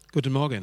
Guten Morgen.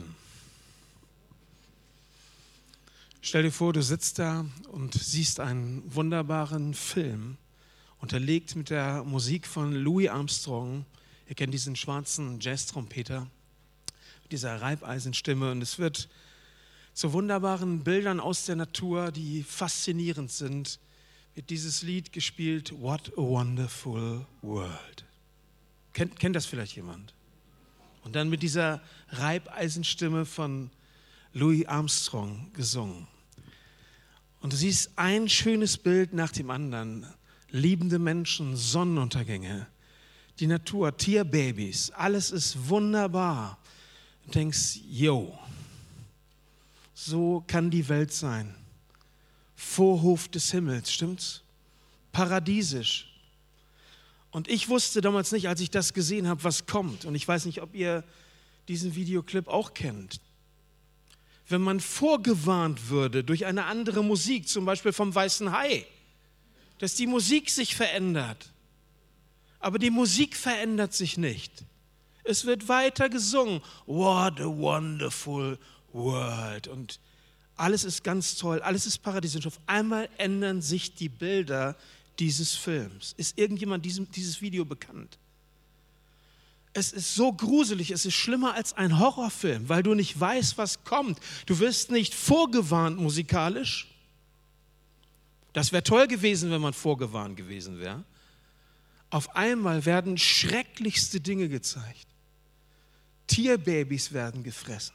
Stell dir vor, du sitzt da und siehst einen wunderbaren Film, unterlegt mit der Musik von Louis Armstrong. Ihr kennt diesen schwarzen Jazz-Trompeter mit dieser Reibeisenstimme. Und es wird zu wunderbaren Bildern aus der Natur, die faszinierend sind, wird dieses Lied gespielt, What a Wonderful World. Kennt das vielleicht jemand? Und dann mit dieser Reibeisenstimme von Louis Armstrong gesungen. Und du siehst ein schönes Bild nach dem anderen. Liebende Menschen, Sonnenuntergänge, die Natur, Tierbabys, alles ist wunderbar. Du denkst, yo, so kann die Welt sein. Vorhof des Himmels, stimmt's? Paradiesisch. Und ich wusste damals nicht, als ich das gesehen habe, was kommt. Und ich weiß nicht, ob ihr diesen Videoclip auch kennt. Wenn man vorgewarnt würde durch eine andere Musik, zum Beispiel vom Weißen Hai, dass die Musik sich verändert. Aber die Musik verändert sich nicht. Es wird weiter gesungen. What a wonderful world. Und alles ist ganz toll, alles ist paradiesisch. Auf einmal ändern sich die Bilder dieses Films. Ist irgendjemand dieses Video bekannt? Es ist so gruselig, es ist schlimmer als ein Horrorfilm, weil du nicht weißt, was kommt. Du wirst nicht vorgewarnt musikalisch. Das wäre toll gewesen, wenn man vorgewarnt gewesen wäre. Auf einmal werden schrecklichste Dinge gezeigt. Tierbabys werden gefressen.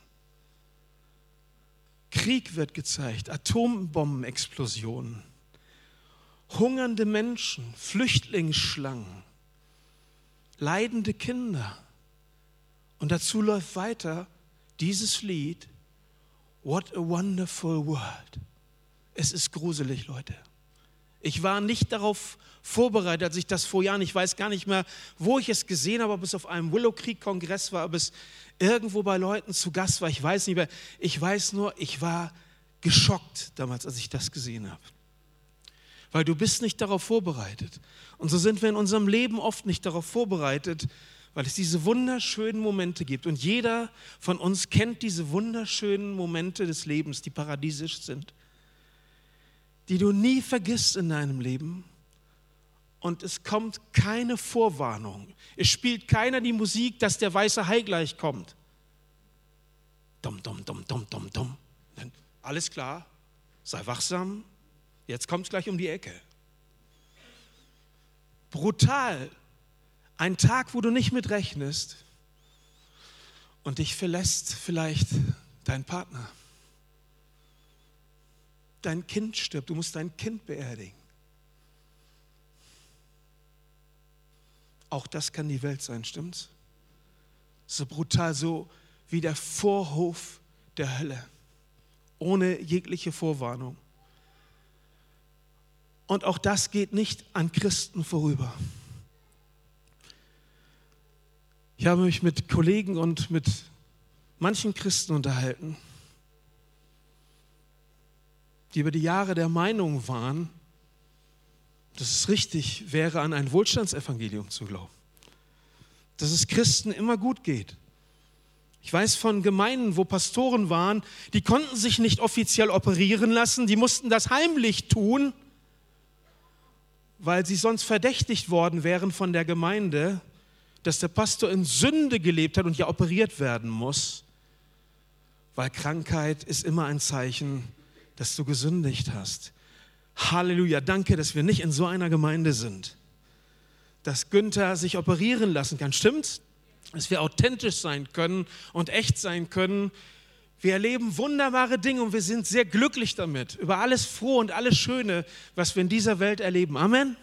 Krieg wird gezeigt, Atombombenexplosionen. Hungernde Menschen, Flüchtlingsschlangen, leidende Kinder. Und dazu läuft weiter dieses Lied, What a Wonderful World. Es ist gruselig, Leute. Ich war nicht darauf vorbereitet, als ich das vor Jahren, ich weiß gar nicht mehr, wo ich es gesehen habe, ob es auf einem Willow Creek-Kongress war, ob es irgendwo bei Leuten zu Gast war, ich weiß nicht mehr. Ich weiß nur, ich war geschockt damals, als ich das gesehen habe. Weil du bist nicht darauf vorbereitet. Und so sind wir in unserem Leben oft nicht darauf vorbereitet, weil es diese wunderschönen Momente gibt. Und jeder von uns kennt diese wunderschönen Momente des Lebens, die paradiesisch sind, die du nie vergisst in deinem Leben. Und es kommt keine Vorwarnung. Es spielt keiner die Musik, dass der weiße Hai gleich kommt. Dum, dum, dum, dum, dum, dum. Alles klar, sei wachsam. Jetzt kommt es gleich um die Ecke. Brutal. Ein Tag, wo du nicht mit rechnest und dich verlässt vielleicht dein Partner. Dein Kind stirbt, du musst dein Kind beerdigen. Auch das kann die Welt sein, stimmt's? So brutal, so wie der Vorhof der Hölle. Ohne jegliche Vorwarnung. Und auch das geht nicht an Christen vorüber. Ich habe mich mit Kollegen und mit manchen Christen unterhalten, die über die Jahre der Meinung waren, dass es richtig wäre, an ein Wohlstandsevangelium zu glauben. Dass es Christen immer gut geht. Ich weiß von Gemeinden, wo Pastoren waren, die konnten sich nicht offiziell operieren lassen, die mussten das heimlich tun, weil sie sonst verdächtigt worden wären von der Gemeinde, dass der Pastor in Sünde gelebt hat und ja operiert werden muss, weil Krankheit ist immer ein Zeichen, dass du gesündigt hast. Halleluja, danke, dass wir nicht in so einer Gemeinde sind, dass Günther sich operieren lassen kann. Stimmt's? Dass wir authentisch sein können und echt sein können. Wir erleben wunderbare Dinge und wir sind sehr glücklich damit, über alles Frohe und alles Schöne, was wir in dieser Welt erleben. Amen.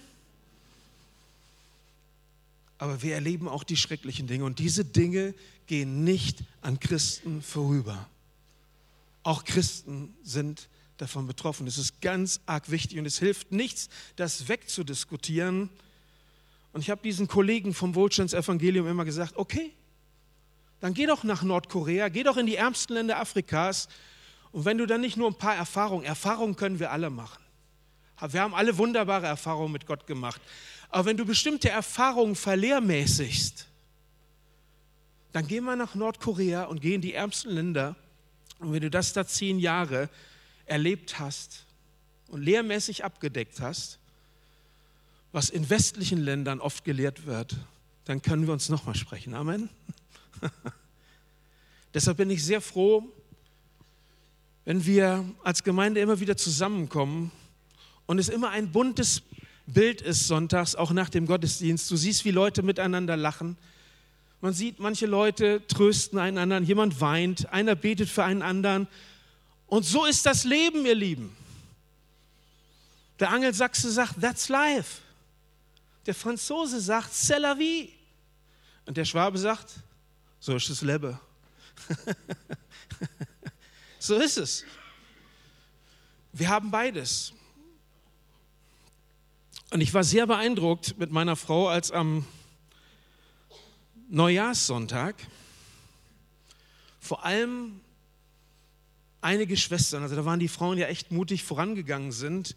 Aber wir erleben auch die schrecklichen Dinge und diese Dinge gehen nicht an Christen vorüber. Auch Christen sind davon betroffen. Das ist ganz arg wichtig und es hilft nichts, das wegzudiskutieren. Und ich habe diesen Kollegen vom Wohlstandsevangelium immer gesagt, okay, dann geh doch nach Nordkorea, geh doch in die ärmsten Länder Afrikas und wenn du dann nicht nur ein paar Erfahrungen können wir alle machen. Wir haben alle wunderbare Erfahrungen mit Gott gemacht. Aber wenn du bestimmte Erfahrungen verlehrmäßigst, dann geh mal nach Nordkorea und geh in die ärmsten Länder. Und wenn du das da 10 Jahre erlebt hast und lehrmäßig abgedeckt hast, was in westlichen Ländern oft gelehrt wird, dann können wir uns nochmal sprechen. Amen. Deshalb bin ich sehr froh, wenn wir als Gemeinde immer wieder zusammenkommen und es immer ein buntes Bild ist sonntags, auch nach dem Gottesdienst. Du siehst, wie Leute miteinander lachen. Man sieht, manche Leute trösten einen anderen, jemand weint, einer betet für einen anderen. Und so ist das Leben, ihr Lieben. Der Angelsachse sagt, that's life. Der Franzose sagt, c'est la vie. Und der Schwabe sagt, so ist das Leben. So ist es. Wir haben beides. Und ich war sehr beeindruckt mit meiner Frau, als am Neujahrssonntag vor allem einige Schwestern, also da waren die Frauen ja echt mutig vorangegangen sind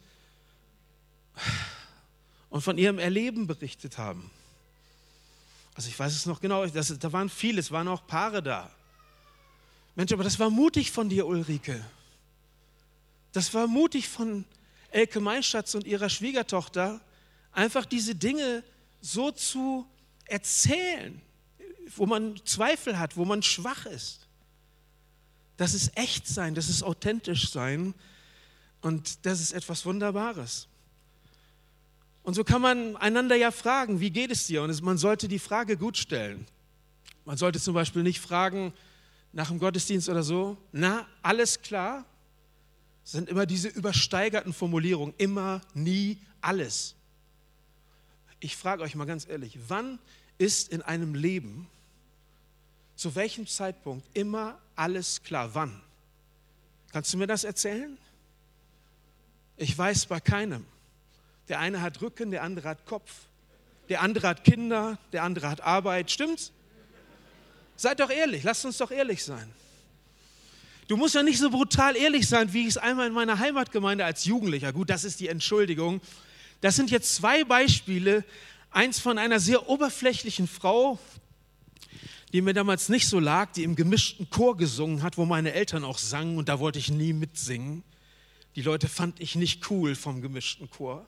und von ihrem Erleben berichtet haben. Also ich weiß es noch genau, da waren viele, es waren auch Paare da. Mensch, aber das war mutig von dir, Ulrike. Das war mutig von Elke Meischatz und ihrer Schwiegertochter, einfach diese Dinge so zu erzählen, wo man Zweifel hat, wo man schwach ist. Das ist echt sein, das ist authentisch sein und das ist etwas Wunderbares. Und so kann man einander ja fragen, wie geht es dir? Und man sollte die Frage gut stellen. Man sollte zum Beispiel nicht fragen nach dem Gottesdienst oder so, na, alles klar? Das sind immer diese übersteigerten Formulierungen, immer, nie, alles. Ich frage euch mal ganz ehrlich, wann ist in einem Leben, zu welchem Zeitpunkt immer alles klar? Wann? Kannst du mir das erzählen? Ich weiß bei keinem. Der eine hat Rücken, der andere hat Kopf, der andere hat Kinder, der andere hat Arbeit. Stimmt's? Seid doch ehrlich, lasst uns doch ehrlich sein. Du musst ja nicht so brutal ehrlich sein, wie ich es einmal in meiner Heimatgemeinde als Jugendlicher. Gut, das ist die Entschuldigung. Das sind jetzt 2 Beispiele. Eins von einer sehr oberflächlichen Frau, die mir damals nicht so lag, die im gemischten Chor gesungen hat, wo meine Eltern auch sangen und da wollte ich nie mitsingen. Die Leute fand ich nicht cool vom gemischten Chor.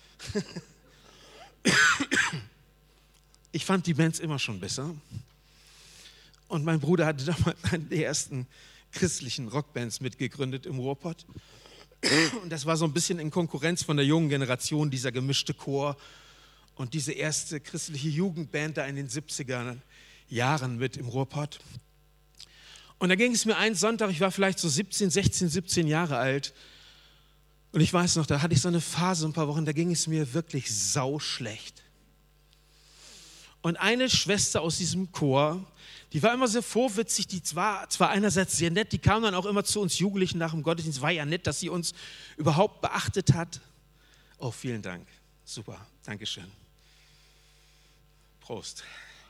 Ich fand die Bands immer schon besser. Und mein Bruder hatte damals eine der ersten christlichen Rockbands mitgegründet im Ruhrpott. Und das war so ein bisschen in Konkurrenz von der jungen Generation, dieser gemischte Chor und diese erste christliche Jugendband da in den 70er Jahren mit im Ruhrpott. Und da ging es mir einen Sonntag, ich war vielleicht so 16 Jahre alt. Und ich weiß noch, da hatte ich so eine Phase, ein paar Wochen, da ging es mir wirklich sauschlecht. Und eine Schwester aus diesem Chor, die war immer sehr vorwitzig, die war zwar einerseits sehr nett, die kam dann auch immer zu uns Jugendlichen nach dem Gottesdienst, war ja nett, dass sie uns überhaupt beachtet hat. Oh, vielen Dank. Super, Dankeschön. Prost.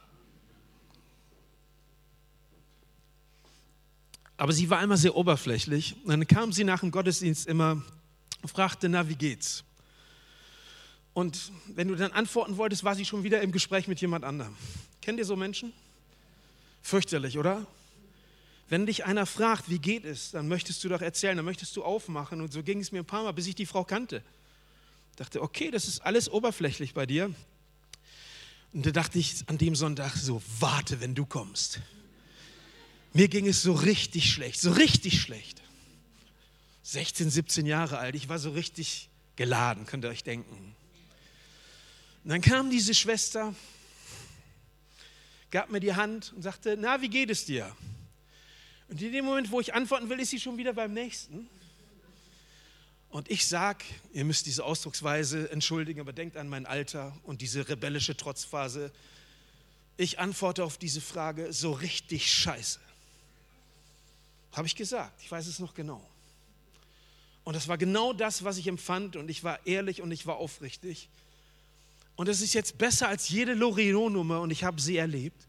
Aber sie war immer sehr oberflächlich. Und dann kam sie nach dem Gottesdienst immer und fragte, na, wie geht's? Und wenn du dann antworten wolltest, war sie schon wieder im Gespräch mit jemand anderem. Kennt ihr so Menschen? Fürchterlich, oder? Wenn dich einer fragt, wie geht es, dann möchtest du doch erzählen, dann möchtest du aufmachen. Und so ging es mir ein paar Mal, bis ich die Frau kannte. Ich dachte, okay, das ist alles oberflächlich bei dir. Und da dachte ich an dem Sonntag so, warte, wenn du kommst. Mir ging es so richtig schlecht, so richtig schlecht. 16, 17 Jahre alt, ich war so richtig geladen, könnt ihr euch denken. Und dann kam diese Schwester, gab mir die Hand und sagte, na, wie geht es dir? Und in dem Moment, wo ich antworten will, ist sie schon wieder beim Nächsten. Und ich sag, ihr müsst diese Ausdrucksweise entschuldigen, aber denkt an mein Alter und diese rebellische Trotzphase. Ich antworte auf diese Frage, so richtig scheiße. Habe ich gesagt, ich weiß es noch genau. Und das war genau das, was ich empfand und ich war ehrlich und ich war aufrichtig. Und es ist jetzt besser als jede Loriot-Nummer und ich habe sie erlebt.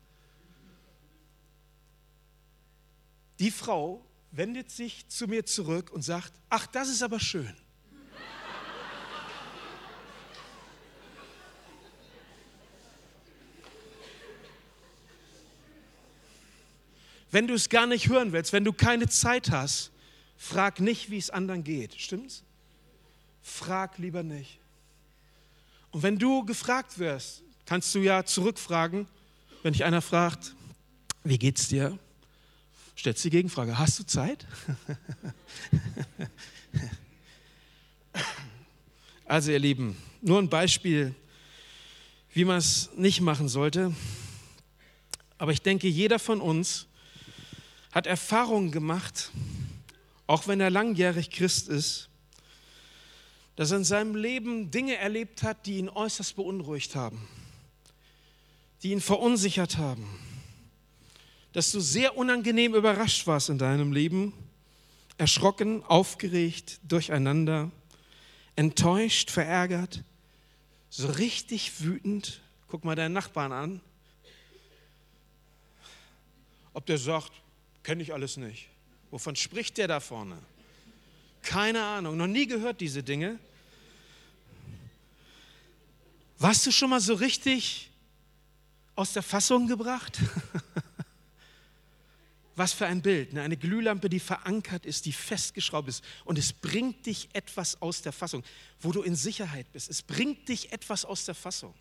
Die Frau wendet sich zu mir zurück und sagt, ach, das ist aber schön. Wenn du es gar nicht hören willst, wenn du keine Zeit hast, frag nicht, wie es anderen geht. Stimmt's? Frag lieber nicht. Und wenn du gefragt wirst, kannst du ja zurückfragen, wenn dich einer fragt, wie geht's dir? Stellst die Gegenfrage, hast du Zeit? Also ihr Lieben, nur ein Beispiel, wie man es nicht machen sollte. Aber ich denke, jeder von uns hat Erfahrungen gemacht, auch wenn er langjährig Christ ist, dass er in seinem Leben Dinge erlebt hat, die ihn äußerst beunruhigt haben, die ihn verunsichert haben, dass du sehr unangenehm überrascht warst in deinem Leben, erschrocken, aufgeregt, durcheinander, enttäuscht, verärgert, so richtig wütend. Guck mal deinen Nachbarn an, ob der sagt, kenne ich alles nicht. Wovon spricht der da vorne? Keine Ahnung, noch nie gehört diese Dinge. Warst du schon mal so richtig aus der Fassung gebracht? Was für ein Bild, ne? Eine Glühlampe, die verankert ist, die festgeschraubt ist und es bringt dich etwas aus der Fassung, wo du in Sicherheit bist. Es bringt dich etwas aus der Fassung.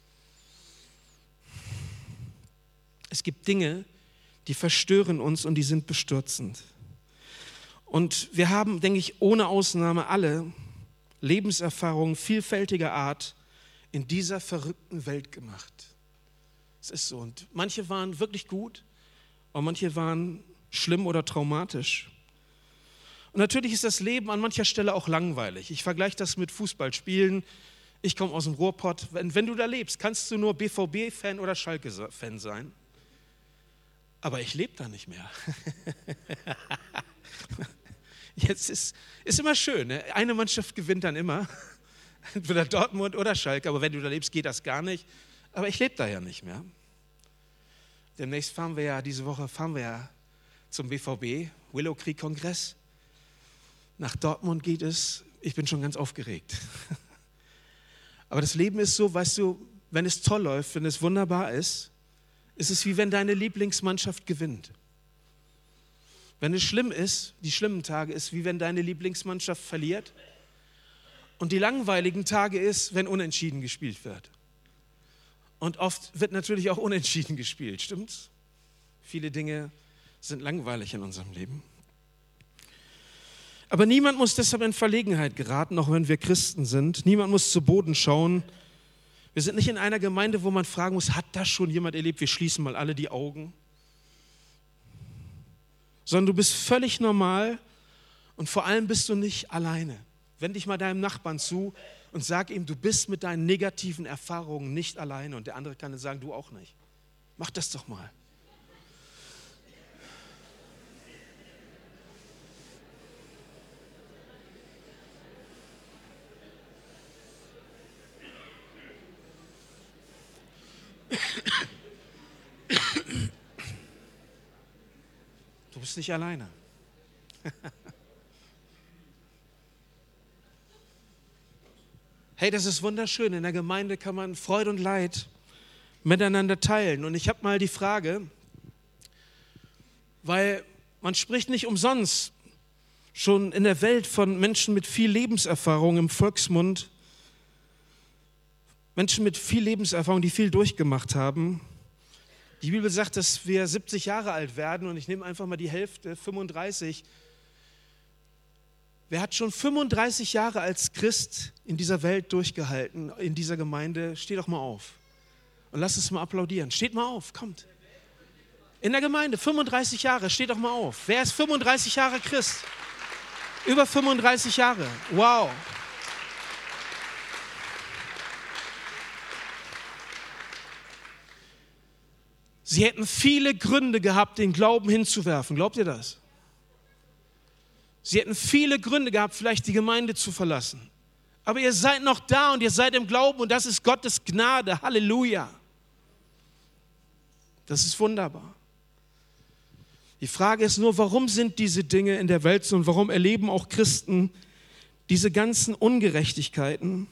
Es gibt Dinge, die verstören uns und die sind bestürzend. Und wir haben, denke ich, ohne Ausnahme alle Lebenserfahrungen vielfältiger Art in dieser verrückten Welt gemacht. Es ist so. Und manche waren wirklich gut und manche waren schlimm oder traumatisch. Und natürlich ist das Leben an mancher Stelle auch langweilig. Ich vergleiche das mit Fußballspielen. Ich komme aus dem Ruhrpott. Wenn du da lebst, kannst du nur BVB-Fan oder Schalke-Fan sein. Aber ich lebe da nicht mehr. Jetzt ist immer schön, ne? Eine Mannschaft gewinnt dann immer, entweder Dortmund oder Schalke, aber wenn du da lebst, geht das gar nicht. Aber ich lebe da ja nicht mehr. Demnächst diese Woche fahren wir ja zum BVB, Willow Creek Kongress. Nach Dortmund geht es, ich bin schon ganz aufgeregt. Aber das Leben ist so, weißt du, wenn es toll läuft, wenn es wunderbar ist, ist es wie wenn deine Lieblingsmannschaft gewinnt. Wenn es schlimm ist, die schlimmen Tage ist, wie wenn deine Lieblingsmannschaft verliert. Und die langweiligen Tage ist, wenn unentschieden gespielt wird. Und oft wird natürlich auch unentschieden gespielt, stimmt's? Viele Dinge sind langweilig in unserem Leben. Aber niemand muss deshalb in Verlegenheit geraten, auch wenn wir Christen sind. Niemand muss zu Boden schauen. Wir sind nicht in einer Gemeinde, wo man fragen muss, hat das schon jemand erlebt? Wir schließen mal alle die Augen. Sondern du bist völlig normal und vor allem bist du nicht alleine. Wend dich mal deinem Nachbarn zu und sag ihm, du bist mit deinen negativen Erfahrungen nicht alleine. Und der andere kann dann sagen, du auch nicht. Mach das doch mal. Du bist nicht alleine. Hey, das ist wunderschön. In der Gemeinde kann man Freude und Leid miteinander teilen. Und ich habe mal die Frage, weil man spricht nicht umsonst schon in der Welt von Menschen mit viel Lebenserfahrung im Volksmund, Menschen mit viel Lebenserfahrung, die viel durchgemacht haben. Die Bibel sagt, dass wir 70 Jahre alt werden und ich nehme einfach mal die Hälfte, 35. Wer hat schon 35 Jahre als Christ in dieser Welt durchgehalten, in dieser Gemeinde? Steh doch mal auf und lass uns mal applaudieren. Steht mal auf, kommt. In der Gemeinde, 35 Jahre, steht doch mal auf. Wer ist 35 Jahre Christ? Über 35 Jahre, wow. Sie hätten viele Gründe gehabt, den Glauben hinzuwerfen. Glaubt ihr das? Sie hätten viele Gründe gehabt, vielleicht die Gemeinde zu verlassen. Aber ihr seid noch da und ihr seid im Glauben und das ist Gottes Gnade. Halleluja. Das ist wunderbar. Die Frage ist nur, warum sind diese Dinge in der Welt so und warum erleben auch Christen diese ganzen Ungerechtigkeiten?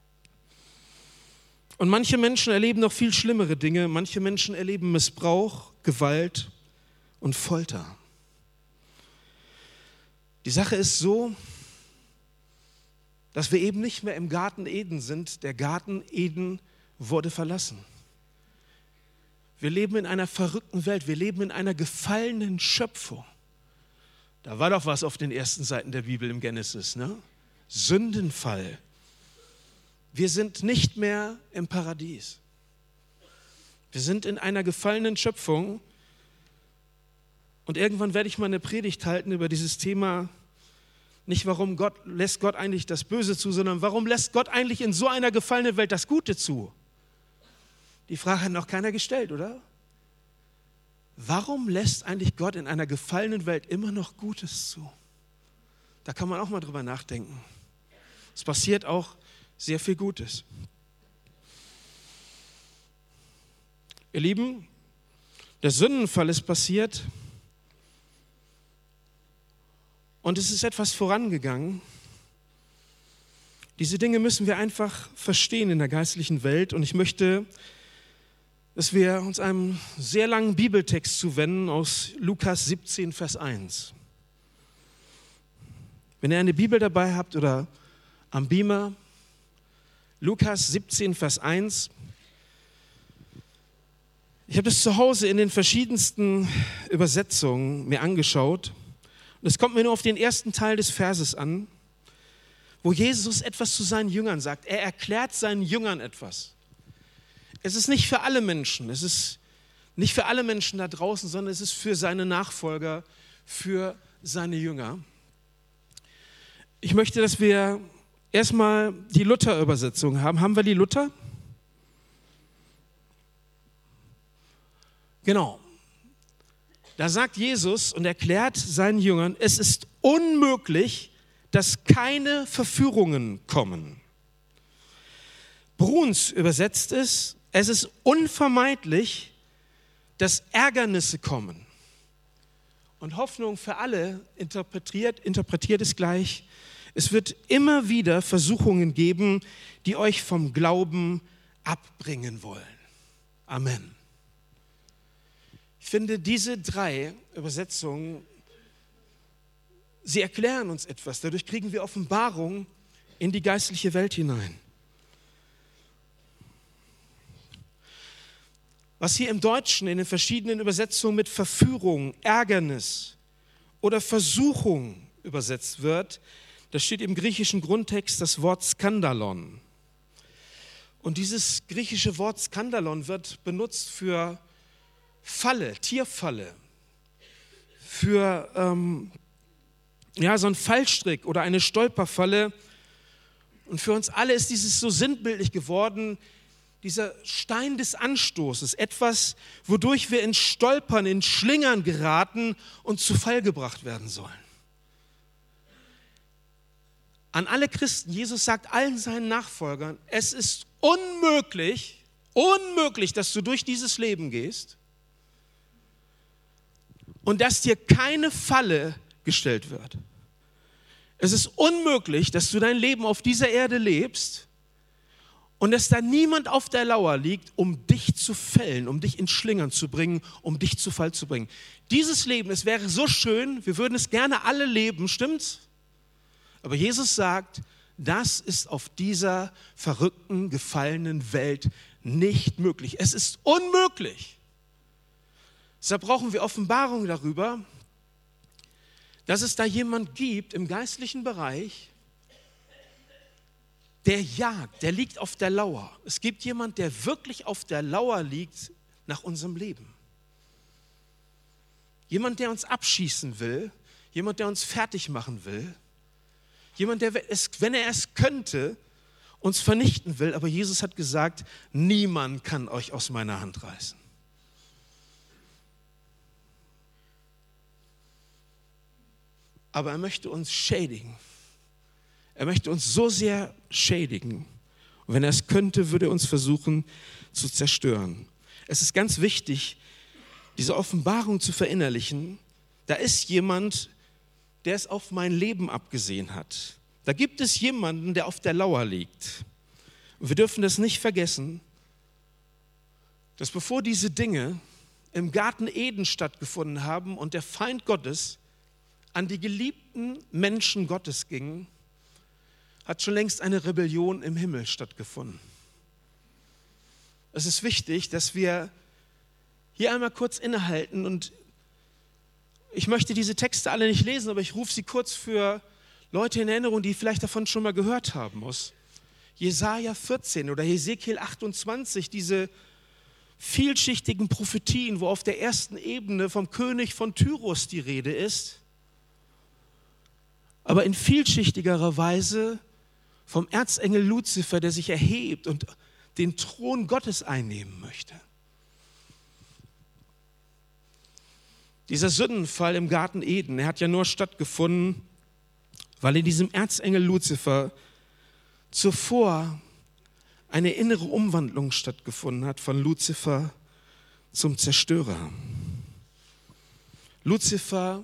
Und manche Menschen erleben noch viel schlimmere Dinge. Manche Menschen erleben Missbrauch, Gewalt, und Folter. Die Sache ist so, dass wir eben nicht mehr im Garten Eden sind. Der Garten Eden wurde verlassen. Wir leben in einer verrückten Welt. Wir leben in einer gefallenen Schöpfung. Da war doch was auf den ersten Seiten der Bibel im Genesis, ne? Sündenfall. Wir sind nicht mehr im Paradies. Wir sind in einer gefallenen Schöpfung. Und irgendwann werde ich mal eine Predigt halten über dieses Thema. Nicht, warum lässt Gott eigentlich das Böse zu, sondern warum lässt Gott eigentlich in so einer gefallenen Welt das Gute zu? Die Frage hat noch keiner gestellt, oder? Warum lässt eigentlich Gott in einer gefallenen Welt immer noch Gutes zu? Da kann man auch mal drüber nachdenken. Es passiert auch sehr viel Gutes. Ihr Lieben, der Sündenfall ist passiert und es ist etwas vorangegangen. Diese Dinge müssen wir einfach verstehen in der geistlichen Welt und ich möchte, dass wir uns einem sehr langen Bibeltext zuwenden aus Lukas 17, Vers 1. Wenn ihr eine Bibel dabei habt oder am Beamer, Lukas 17, Vers 1. Ich habe das zu Hause in den verschiedensten Übersetzungen mir angeschaut. Und es kommt mir nur auf den ersten Teil des Verses an, wo Jesus etwas zu seinen Jüngern sagt. Er erklärt seinen Jüngern etwas. Es ist nicht für alle Menschen, es ist nicht für alle Menschen da draußen, sondern es ist für seine Nachfolger, für seine Jünger. Ich möchte, dass wir erstmal die Luther-Übersetzung haben. Haben wir die Luther? Genau. Da sagt Jesus und erklärt seinen Jüngern, es ist unmöglich, dass keine Verführungen kommen. Bruns übersetzt es ist unvermeidlich, dass Ärgernisse kommen. Und Hoffnung für alle interpretiert es gleich. Es wird immer wieder Versuchungen geben, die euch vom Glauben abbringen wollen. Amen. Ich finde, diese 3 Übersetzungen, sie erklären uns etwas. Dadurch kriegen wir Offenbarung in die geistliche Welt hinein. Was hier im Deutschen in den verschiedenen Übersetzungen mit Verführung, Ärgernis oder Versuchung übersetzt wird, da steht im griechischen Grundtext das Wort Skandalon. Und dieses griechische Wort Skandalon wird benutzt für Falle, Tierfalle, für so ein Fallstrick oder eine Stolperfalle. Und für uns alle ist dieses so sinnbildlich geworden, dieser Stein des Anstoßes, etwas, wodurch wir in Stolpern, in Schlingern geraten und zu Fall gebracht werden sollen. An alle Christen, Jesus sagt allen seinen Nachfolgern, es ist unmöglich, dass du durch dieses Leben gehst und dass dir keine Falle gestellt wird. Es ist unmöglich, dass du dein Leben auf dieser Erde lebst und dass da niemand auf der Lauer liegt, um dich zu fällen, um dich in Schlingern zu bringen, um dich zu Fall zu bringen. Dieses Leben, es wäre so schön, wir würden es gerne alle leben, stimmt's? Aber Jesus sagt, das ist auf dieser verrückten, gefallenen Welt nicht möglich. Es ist unmöglich. Deshalb brauchen wir Offenbarung darüber, dass es da jemand gibt im geistlichen Bereich, der jagt, der liegt auf der Lauer. Es gibt jemand, der wirklich auf der Lauer liegt nach unserem Leben. Jemand, der uns abschießen will, jemand, der uns fertig machen will, jemand, der, wenn er es könnte, uns vernichten will. Aber Jesus hat gesagt, niemand kann euch aus meiner Hand reißen. Aber er möchte uns schädigen. Er möchte uns so sehr schädigen. Und wenn er es könnte, würde er uns versuchen zu zerstören. Es ist ganz wichtig, diese Offenbarung zu verinnerlichen. Da ist jemand, der es auf mein Leben abgesehen hat. Da gibt es jemanden, der auf der Lauer liegt. Und wir dürfen das nicht vergessen, dass bevor diese Dinge im Garten Eden stattgefunden haben und der Feind Gottes an die geliebten Menschen Gottes ging, hat schon längst eine Rebellion im Himmel stattgefunden. Es ist wichtig, dass wir hier einmal kurz innehalten und ich möchte diese Texte alle nicht lesen, aber ich rufe sie kurz für Leute in Erinnerung, die vielleicht davon schon mal gehört haben muss. Jesaja 14 oder Hesekiel 28, diese vielschichtigen Prophetien, wo auf der ersten Ebene vom König von Tyrus die Rede ist, aber in vielschichtigerer Weise vom Erzengel Luzifer, der sich erhebt und den Thron Gottes einnehmen möchte. Dieser Sündenfall im Garten Eden, er hat ja nur stattgefunden, weil in diesem Erzengel Luzifer zuvor eine innere Umwandlung stattgefunden hat von Luzifer zum Zerstörer. Luzifer,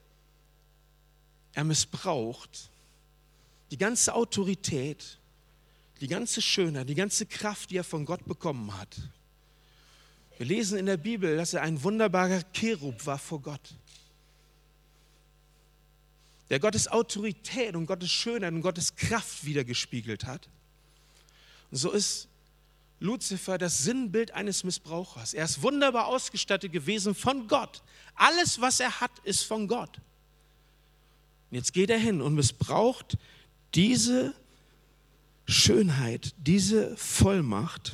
er missbraucht die ganze Autorität, die ganze Schönheit, die ganze Kraft, die er von Gott bekommen hat. Wir lesen in der Bibel, dass er ein wunderbarer Cherub war vor Gott, der Gottes Autorität und Gottes Schönheit und Gottes Kraft widergespiegelt hat. Und so ist Luzifer das Sinnbild eines Missbrauchers. Er ist wunderbar ausgestattet gewesen von Gott. Alles, was er hat, ist von Gott. Und jetzt geht er hin und missbraucht diese Schönheit, diese Vollmacht.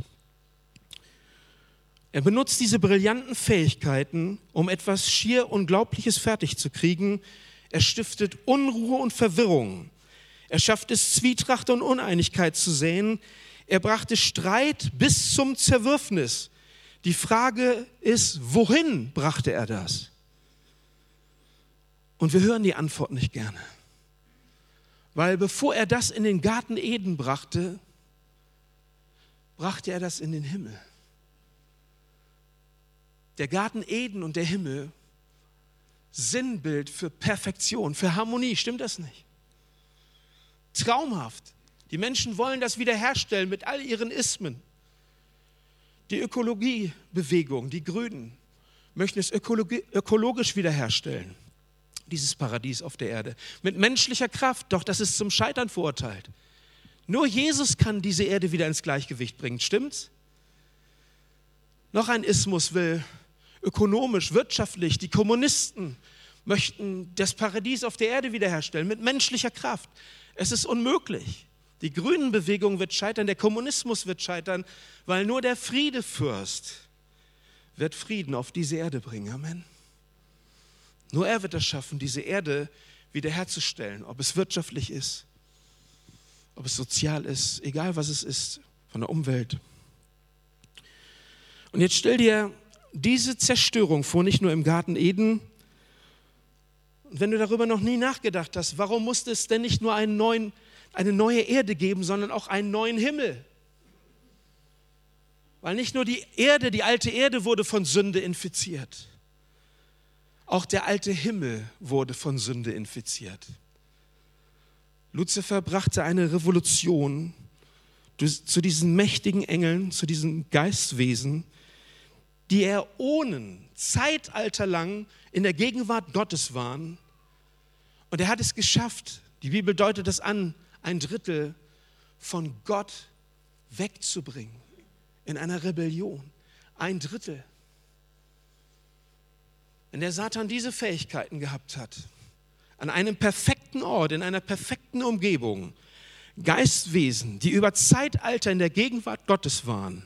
Er benutzt diese brillanten Fähigkeiten, um etwas schier Unglaubliches fertig zu kriegen. Er stiftet Unruhe und Verwirrung. Er schafft es, Zwietracht und Uneinigkeit zu säen. Er brachte Streit bis zum Zerwürfnis. Die Frage ist, wohin brachte er das? Und wir hören die Antwort nicht gerne. Weil bevor er das in den Garten Eden brachte, brachte er das in den Himmel. Der Garten Eden und der Himmel, Sinnbild für Perfektion, für Harmonie, stimmt das nicht? Traumhaft. Die Menschen wollen das wiederherstellen mit all ihren Ismen. Die Ökologiebewegung, die Grünen, möchten es ökologisch wiederherstellen, dieses Paradies auf der Erde. Mit menschlicher Kraft, doch das ist zum Scheitern verurteilt. Nur Jesus kann diese Erde wieder ins Gleichgewicht bringen, stimmt's? Noch ein Ismus will ökonomisch, wirtschaftlich, die Kommunisten möchten das Paradies auf der Erde wiederherstellen mit menschlicher Kraft. Es ist unmöglich. Die Grünenbewegung wird scheitern, der Kommunismus wird scheitern, weil nur der Friedefürst wird Frieden auf diese Erde bringen. Amen. Nur er wird es schaffen, diese Erde wiederherzustellen, ob es wirtschaftlich ist, ob es sozial ist, egal was es ist, von der Umwelt. Und jetzt stell dir diese Zerstörung vor, nicht nur im Garten Eden. Und wenn du darüber noch nie nachgedacht hast, warum musste es denn nicht nur eine neue Erde geben, sondern auch einen neuen Himmel? Weil nicht nur die Erde, die alte Erde wurde von Sünde infiziert. Auch der alte Himmel wurde von Sünde infiziert. Luzifer brachte eine Revolution zu diesen mächtigen Engeln, zu diesen Geistwesen, die Äonen, zeitalterlang in der Gegenwart Gottes waren. Und er hat es geschafft, die Bibel deutet das an, 1/3 von Gott wegzubringen in einer Rebellion. 1/3. Wenn der Satan diese Fähigkeiten gehabt hat, an einem perfekten Ort, in einer perfekten Umgebung, Geistwesen, die über Zeitalter in der Gegenwart Gottes waren,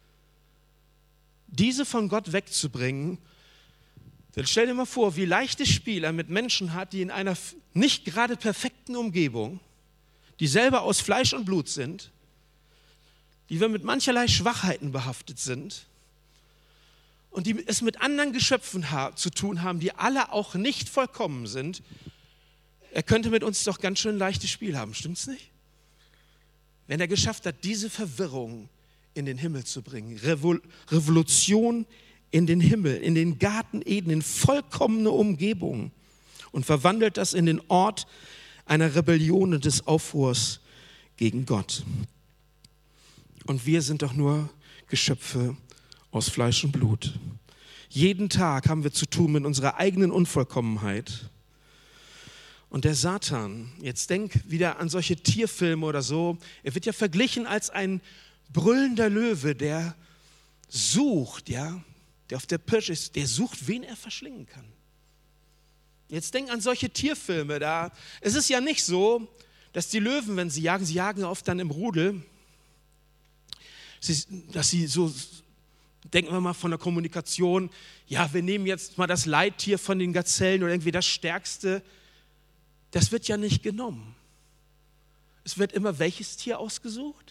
diese von Gott wegzubringen, dann stell dir mal vor, wie leichtes Spiel er mit Menschen hat, die in einer nicht gerade perfekten Umgebung, die selber aus Fleisch und Blut sind, die wir mit mancherlei Schwachheiten behaftet sind und die es mit anderen Geschöpfen zu tun haben, die alle auch nicht vollkommen sind. Er könnte mit uns doch ganz schön leichtes Spiel haben, stimmt's nicht? Wenn er geschafft hat, diese Verwirrung in den Himmel zu bringen. Revolution in den Himmel, in den Garten Eden, in vollkommene Umgebung und verwandelt das in den Ort einer Rebellion und des Aufruhrs gegen Gott. Und wir sind doch nur Geschöpfe aus Fleisch und Blut. Jeden Tag haben wir zu tun mit unserer eigenen Unvollkommenheit. Und der Satan, jetzt denk wieder an solche Tierfilme oder so, er wird ja verglichen als ein brüllender Löwe, der sucht, ja, der auf der Pirsch ist, der sucht, wen er verschlingen kann. Jetzt denk an solche Tierfilme, da es ist ja nicht so, dass die Löwen, wenn sie jagen oft dann im Rudel, dass sie so, denken wir mal von der Kommunikation, ja, wir nehmen jetzt mal das Leittier von den Gazellen oder irgendwie das Stärkste. Das wird ja nicht genommen. Es wird immer welches Tier ausgesucht?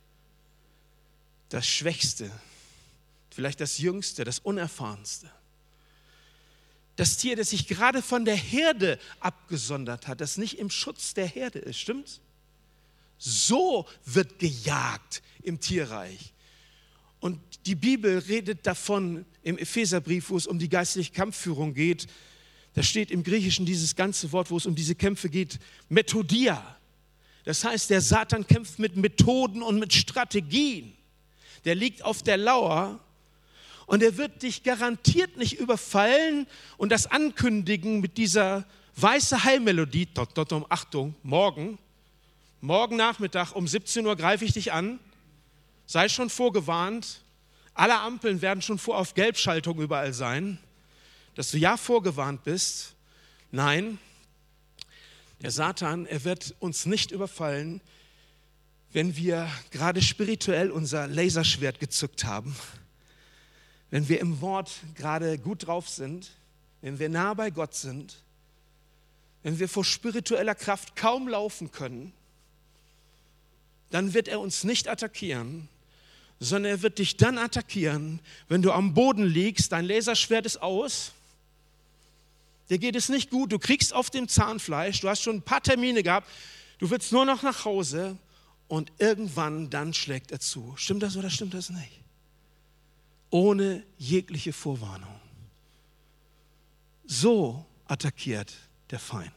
Das Schwächste, vielleicht das Jüngste, das Unerfahrenste. Das Tier, das sich gerade von der Herde abgesondert hat, das nicht im Schutz der Herde ist, stimmt's? So wird gejagt im Tierreich. Und die Bibel redet davon im Epheserbrief, wo es um die geistliche Kampfführung geht. Da steht im Griechischen dieses ganze Wort, wo es um diese Kämpfe geht, Methodia. Das heißt, der Satan kämpft mit Methoden und mit Strategien. Der liegt auf der Lauer und er wird dich garantiert nicht überfallen und das ankündigen mit dieser weiße Heilmelodie. Achtung, morgen Nachmittag um 17 Uhr greife ich dich an. Sei schon vorgewarnt. Alle Ampeln werden schon auf Gelbschaltung überall sein, dass du ja vorgewarnt bist. Nein, der Satan, er wird uns nicht überfallen, wenn wir gerade spirituell unser Laserschwert gezückt haben, wenn wir im Wort gerade gut drauf sind, wenn wir nah bei Gott sind, wenn wir vor spiritueller Kraft kaum laufen können, dann wird er uns nicht attackieren, sondern er wird dich dann attackieren, wenn du am Boden liegst, dein Laserschwert ist aus, dir geht es nicht gut, du kriegst auf dem Zahnfleisch, du hast schon ein paar Termine gehabt, du willst nur noch nach Hause und irgendwann dann schlägt er zu. Stimmt das oder stimmt das nicht? Ohne jegliche Vorwarnung. So attackiert der Feind.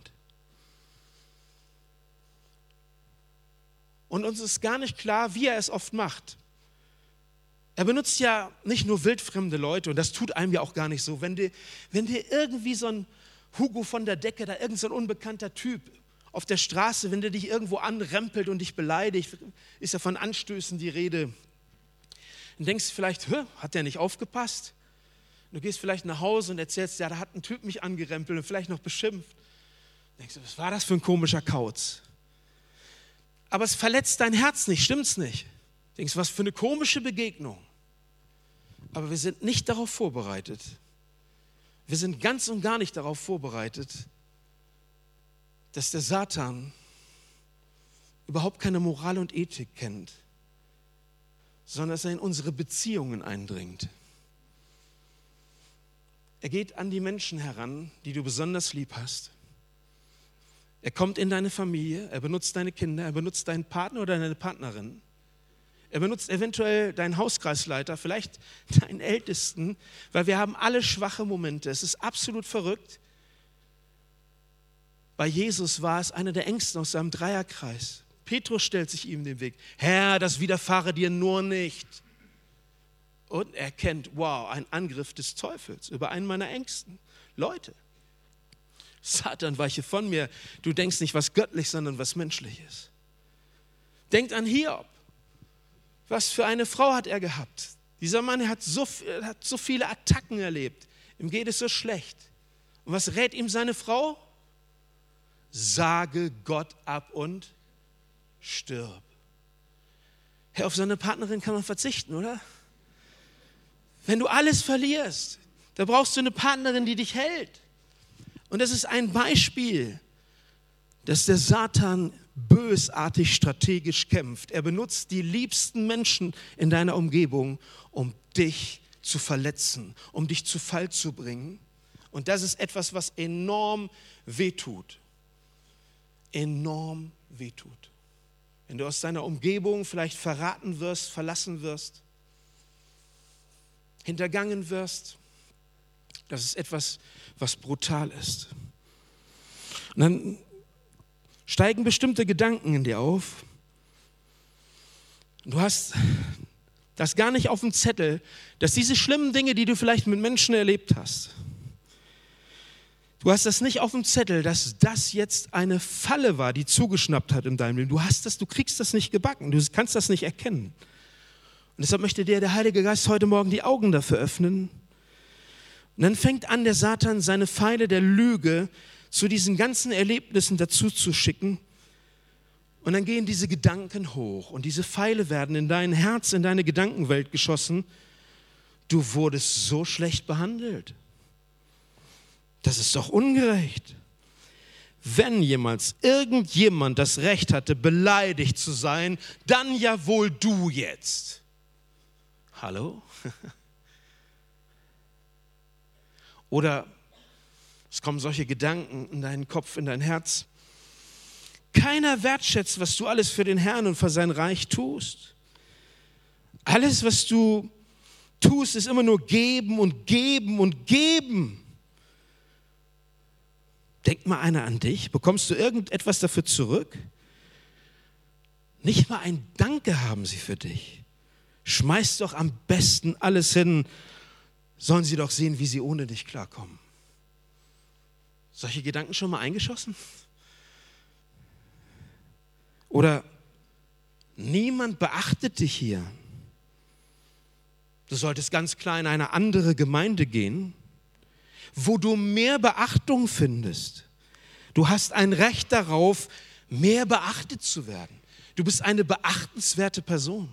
Und uns ist gar nicht klar, wie er es oft macht. Er benutzt ja nicht nur wildfremde Leute, und das tut einem ja auch gar nicht so. Wenn dir irgendwie so ein Hugo von der Decke, da irgend so ein unbekannter Typ auf der Straße, wenn der dich irgendwo anrempelt und dich beleidigt, ist ja von Anstößen die Rede. Dann denkst du vielleicht, hat der nicht aufgepasst? Du gehst vielleicht nach Hause und erzählst, ja, da hat ein Typ mich angerempelt und vielleicht noch beschimpft. Dann denkst du, was war das für ein komischer Kauz? Aber es verletzt dein Herz nicht, stimmt's nicht? Du denkst, was für eine komische Begegnung. Aber wir sind nicht darauf vorbereitet. Wir sind ganz und gar nicht darauf vorbereitet, dass der Satan überhaupt keine Moral und Ethik kennt, sondern dass er in unsere Beziehungen eindringt. Er geht an die Menschen heran, die du besonders lieb hast. Er kommt in deine Familie, er benutzt deine Kinder, er benutzt deinen Partner oder deine Partnerin. Er benutzt eventuell deinen Hauskreisleiter, vielleicht deinen Ältesten, weil wir haben alle schwache Momente. Es ist absolut verrückt. Bei Jesus war es einer der Engsten aus seinem Dreierkreis. Petrus stellt sich ihm den Weg. Herr, das widerfahre dir nur nicht. Und er kennt, wow, ein Angriff des Teufels über einen meiner engsten Leute. Satan, weiche von mir. Du denkst nicht was göttlich, sondern was menschliches. Denkt an Hiob. Was für eine Frau hat er gehabt? Dieser Mann hat so viele Attacken erlebt. Ihm geht es so schlecht. Und was rät ihm seine Frau? Sage Gott ab und stirb. Hey, auf seine Partnerin kann man verzichten, oder? Wenn du alles verlierst, da brauchst du eine Partnerin, die dich hält. Und das ist ein Beispiel, dass der Satan bösartig strategisch kämpft. Er benutzt die liebsten Menschen in deiner Umgebung, um dich zu verletzen, um dich zu Fall zu bringen. Und das ist etwas, was enorm wehtut. Enorm wehtut. Wenn du aus deiner Umgebung vielleicht verraten wirst, verlassen wirst, hintergangen wirst, das ist etwas, was brutal ist. Und dann steigen bestimmte Gedanken in dir auf. Du hast das gar nicht auf dem Zettel, dass diese schlimmen Dinge, die du vielleicht mit Menschen erlebt hast, du hast das nicht auf dem Zettel, dass das jetzt eine Falle war, die zugeschnappt hat in deinem Leben. Du kriegst das nicht gebacken, du kannst das nicht erkennen. Und deshalb möchte dir der Heilige Geist heute Morgen die Augen dafür öffnen. Und dann fängt an, der Satan seine Pfeile der Lüge zu diesen ganzen Erlebnissen dazu zu schicken. Und dann gehen diese Gedanken hoch und diese Pfeile werden in dein Herz, in deine Gedankenwelt geschossen. Du wurdest so schlecht behandelt. Das ist doch ungerecht. Wenn jemals irgendjemand das Recht hatte, beleidigt zu sein, dann ja wohl du jetzt. Hallo? Oder es kommen solche Gedanken in deinen Kopf, in dein Herz. Keiner wertschätzt, was du alles für den Herrn und für sein Reich tust. Alles, was du tust, ist immer nur geben und geben und geben. Denkt mal einer an dich. Bekommst du irgendetwas dafür zurück? Nicht mal ein Danke haben sie für dich. Schmeiß doch am besten alles hin. Sollen sie doch sehen, wie sie ohne dich klarkommen. Solche Gedanken schon mal eingeschossen? Oder niemand beachtet dich hier. Du solltest ganz klar in eine andere Gemeinde gehen, wo du mehr Beachtung findest. Du hast ein Recht darauf, mehr beachtet zu werden. Du bist eine beachtenswerte Person.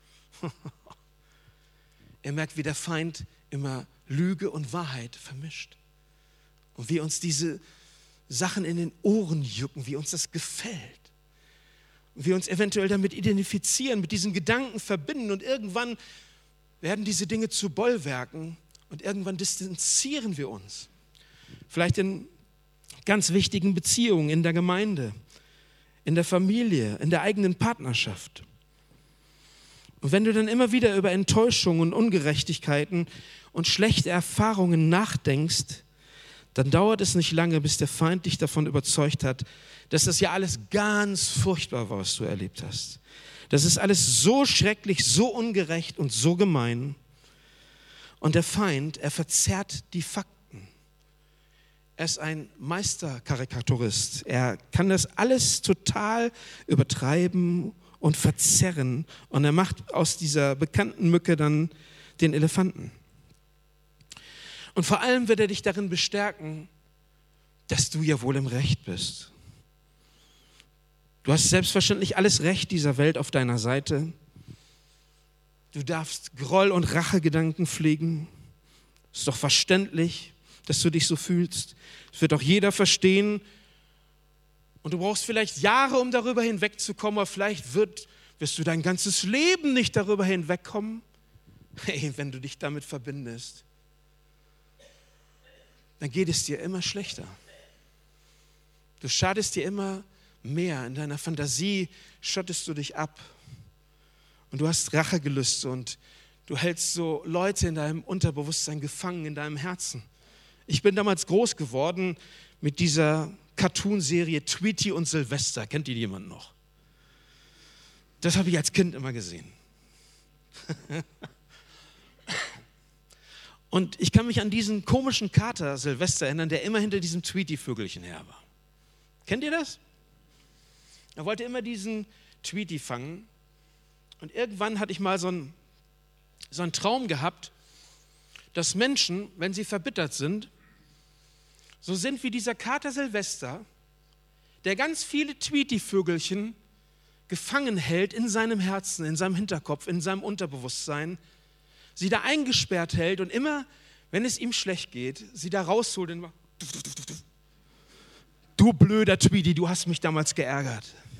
Ihr merkt, wie der Feind immer Lüge und Wahrheit vermischt. Und wie uns diese Sachen in den Ohren jucken, wie uns das gefällt. Und wir uns eventuell damit identifizieren, mit diesen Gedanken verbinden und irgendwann werden diese Dinge zu Bollwerken und irgendwann distanzieren wir uns. Vielleicht in ganz wichtigen Beziehungen in der Gemeinde, in der Familie, in der eigenen Partnerschaft. Und wenn du dann immer wieder über Enttäuschungen und Ungerechtigkeiten und schlechte Erfahrungen nachdenkst, dann dauert es nicht lange, bis der Feind dich davon überzeugt hat, dass das ja alles ganz furchtbar war, was du erlebt hast. Das ist alles so schrecklich, so ungerecht und so gemein. Und der Feind, er verzerrt die Fakten. Er ist ein Meisterkarikaturist. Er kann das alles total übertreiben und verzerren. Und er macht aus dieser bekannten Mücke dann den Elefanten. Und vor allem wird er dich darin bestärken, dass du ja wohl im Recht bist. Du hast selbstverständlich alles Recht dieser Welt auf deiner Seite. Du darfst Groll- und Rachegedanken pflegen. Ist doch verständlich, dass du dich so fühlst. Das wird doch jeder verstehen. Und du brauchst vielleicht Jahre, um darüber hinwegzukommen, aber vielleicht wirst du dein ganzes Leben nicht darüber hinwegkommen. Hey, wenn du dich damit verbindest, dann geht es dir immer schlechter. Du schadest dir immer mehr. In deiner Fantasie schottest du dich ab. Und du hast Rachegelüste und du hältst so Leute in deinem Unterbewusstsein gefangen, in deinem Herzen. Ich bin damals groß geworden mit dieser Cartoonserie Tweety und Sylvester. Kennt die jemand noch? Das habe ich als Kind immer gesehen. Und ich kann mich an diesen komischen Kater Sylvester erinnern, der immer hinter diesem Tweety-Vögelchen her war. Kennt ihr das? Er wollte immer diesen Tweety fangen. Und irgendwann hatte ich mal so einen Traum gehabt, dass Menschen, wenn sie verbittert sind, so sind wie dieser Kater Sylvester, der ganz viele Tweety-Vögelchen gefangen hält in seinem Herzen, in seinem Hinterkopf, in seinem Unterbewusstsein, sie da eingesperrt hält und immer, wenn es ihm schlecht geht, sie da rausholt und du blöder Tweety, du hast mich damals geärgert.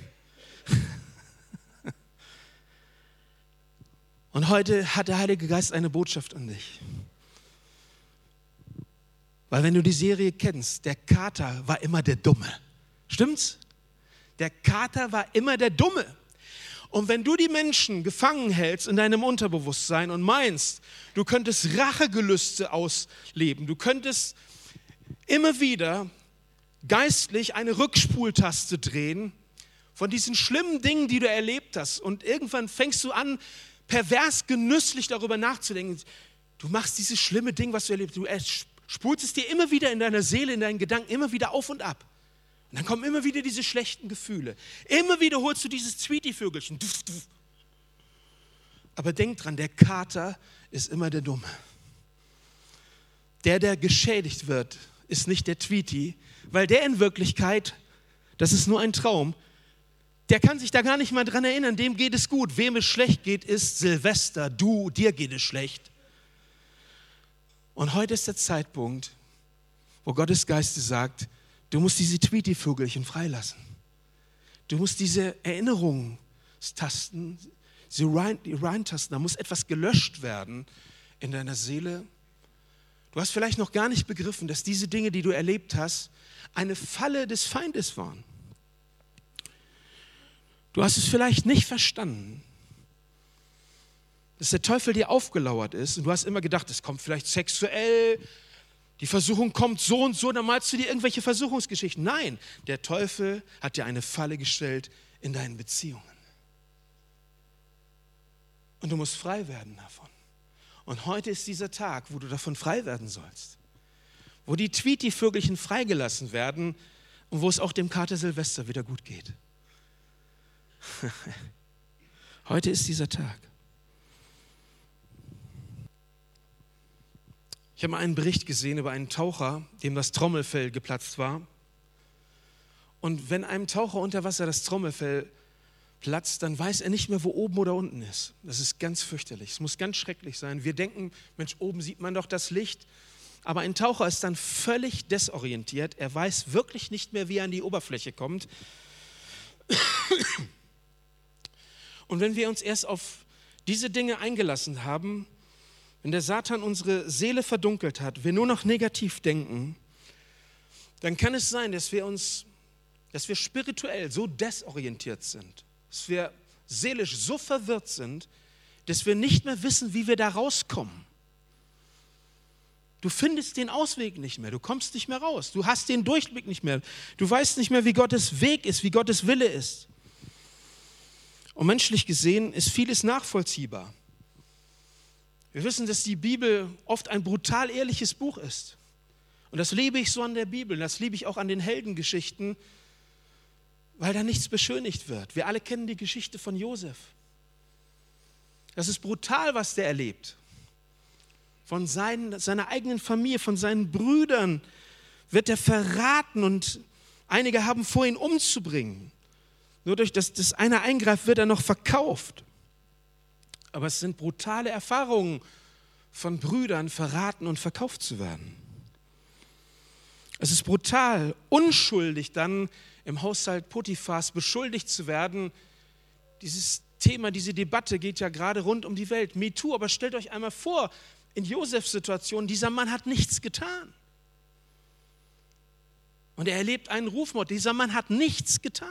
Und heute hat der Heilige Geist eine Botschaft an dich. Weil wenn du die Serie kennst, der Kater war immer der Dumme. Stimmt's? Der Kater war immer der Dumme. Und wenn du die Menschen gefangen hältst in deinem Unterbewusstsein und meinst, du könntest Rachegelüste ausleben, du könntest immer wieder geistlich eine Rückspultaste drehen von diesen schlimmen Dingen, die du erlebt hast. Und irgendwann fängst du an, pervers genüsslich darüber nachzudenken. Du machst dieses schlimme Ding, was du erlebst. Du spulst es dir immer wieder in deiner Seele, in deinen Gedanken, immer wieder auf und ab. Und dann kommen immer wieder diese schlechten Gefühle. Immer wieder holst du dieses Tweety-Vögelchen. Aber denk dran, der Kater ist immer der Dumme. Der geschädigt wird, ist nicht der Tweety, weil der in Wirklichkeit, das ist nur ein Traum, der kann sich da gar nicht mal dran erinnern, dem geht es gut. Wem es schlecht geht, ist Silvester, dir geht es schlecht. Und heute ist der Zeitpunkt, wo Gottes Geist dir sagt, du musst diese Tweety-Vögelchen freilassen. Du musst diese Erinnerungstasten, die Rein-Tasten, da muss etwas gelöscht werden in deiner Seele. Du hast vielleicht noch gar nicht begriffen, dass diese Dinge, die du erlebt hast, eine Falle des Feindes waren. Du hast es vielleicht nicht verstanden, dass der Teufel dir aufgelauert ist und du hast immer gedacht, es kommt vielleicht sexuell, die Versuchung kommt so und so, dann malst du dir irgendwelche Versuchungsgeschichten. Nein, der Teufel hat dir eine Falle gestellt in deinen Beziehungen. Und du musst frei werden davon. Und heute ist dieser Tag, wo du davon frei werden sollst. Wo die Tweety-Vögelchen freigelassen werden und wo es auch dem Kater Silvester wieder gut geht. Heute ist dieser Tag. Ich habe mal einen Bericht gesehen über einen Taucher, dem das Trommelfell geplatzt war. Und wenn einem Taucher unter Wasser das Trommelfell platzt, dann weiß er nicht mehr, wo oben oder unten ist. Das ist ganz fürchterlich. Es muss ganz schrecklich sein. Wir denken, Mensch, oben sieht man doch das Licht. Aber ein Taucher ist dann völlig desorientiert. Er weiß wirklich nicht mehr, wie er an die Oberfläche kommt. Und wenn wir uns erst auf diese Dinge eingelassen haben, wenn der Satan unsere Seele verdunkelt hat, wir nur noch negativ denken, dann kann es sein, dass wir spirituell so desorientiert sind, dass wir seelisch so verwirrt sind, dass wir nicht mehr wissen, wie wir da rauskommen. Du findest den Ausweg nicht mehr, du kommst nicht mehr raus, du hast den Durchblick nicht mehr, du weißt nicht mehr, wie Gottes Weg ist, wie Gottes Wille ist. Und menschlich gesehen ist vieles nachvollziehbar. Wir wissen, dass die Bibel oft ein brutal ehrliches Buch ist. Und das liebe ich so an der Bibel, das liebe ich auch an den Heldengeschichten, weil da nichts beschönigt wird. Wir alle kennen die Geschichte von Josef. Das ist brutal, was der erlebt. Von seiner eigenen Familie, von seinen Brüdern wird er verraten und einige haben vor, ihn umzubringen. Nur durch das einer eingreift, wird er noch verkauft. Aber es sind brutale Erfahrungen von Brüdern, verraten und verkauft zu werden. Es ist brutal, unschuldig dann im Haushalt Potiphars beschuldigt zu werden. Dieses Thema, diese Debatte geht ja gerade rund um die Welt. MeToo, aber stellt euch einmal vor, in Josefs Situation, dieser Mann hat nichts getan. Und er erlebt einen Rufmord. Dieser Mann hat nichts getan.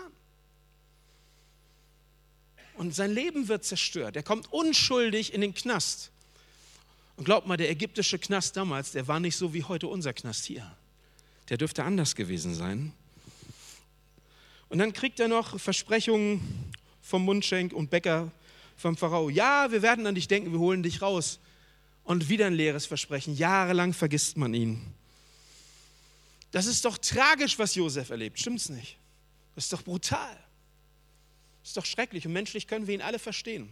Und sein Leben wird zerstört. Er kommt unschuldig in den Knast. Und glaubt mal, der ägyptische Knast damals, der war nicht so wie heute unser Knast hier. Der dürfte anders gewesen sein. Und dann kriegt er noch Versprechungen vom Mundschenk und Bäcker vom Pharao. Ja, wir werden an dich denken, wir holen dich raus. Und wieder ein leeres Versprechen. Jahrelang vergisst man ihn. Das ist doch tragisch, was Josef erlebt. Stimmt's nicht? Das ist doch brutal. Das ist doch schrecklich. Und menschlich können wir ihn alle verstehen.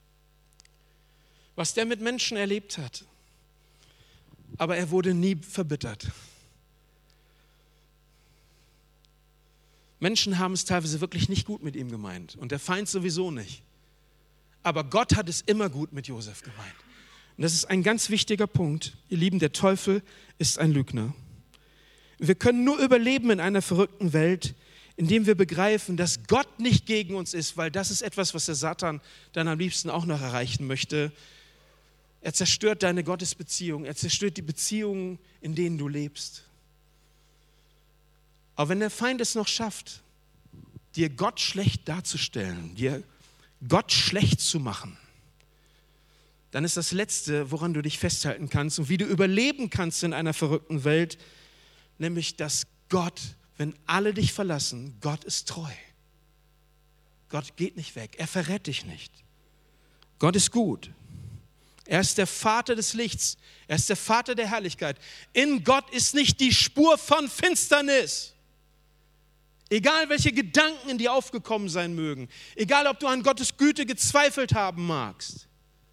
Was der mit Menschen erlebt hat. Aber er wurde nie verbittert. Menschen haben es teilweise wirklich nicht gut mit ihm gemeint. Und der Feind sowieso nicht. Aber Gott hat es immer gut mit Josef gemeint. Und das ist ein ganz wichtiger Punkt. Ihr Lieben, der Teufel ist ein Lügner. Wir können nur überleben in einer verrückten Welt, indem wir begreifen, dass Gott nicht gegen uns ist, weil das ist etwas, was der Satan dann am liebsten auch noch erreichen möchte. Er zerstört deine Gottesbeziehung, er zerstört die Beziehungen, in denen du lebst. Aber wenn der Feind es noch schafft, dir Gott schlecht darzustellen, dir Gott schlecht zu machen, dann ist das Letzte, woran du dich festhalten kannst und wie du überleben kannst in einer verrückten Welt, nämlich, dass Gott, wenn alle dich verlassen, Gott ist treu. Gott geht nicht weg, er verrät dich nicht. Gott ist gut. Er ist der Vater des Lichts. Er ist der Vater der Herrlichkeit. In Gott ist nicht die Spur von Finsternis. Egal welche Gedanken in dir aufgekommen sein mögen, egal ob du an Gottes Güte gezweifelt haben magst,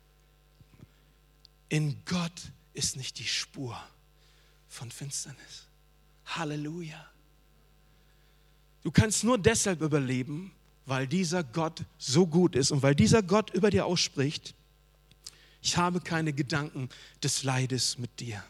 in Gott ist nicht die Spur von Finsternis. Halleluja. Du kannst nur deshalb überleben, weil dieser Gott so gut ist und weil dieser Gott über dir ausspricht: Ich habe keine Gedanken des Leides mit dir.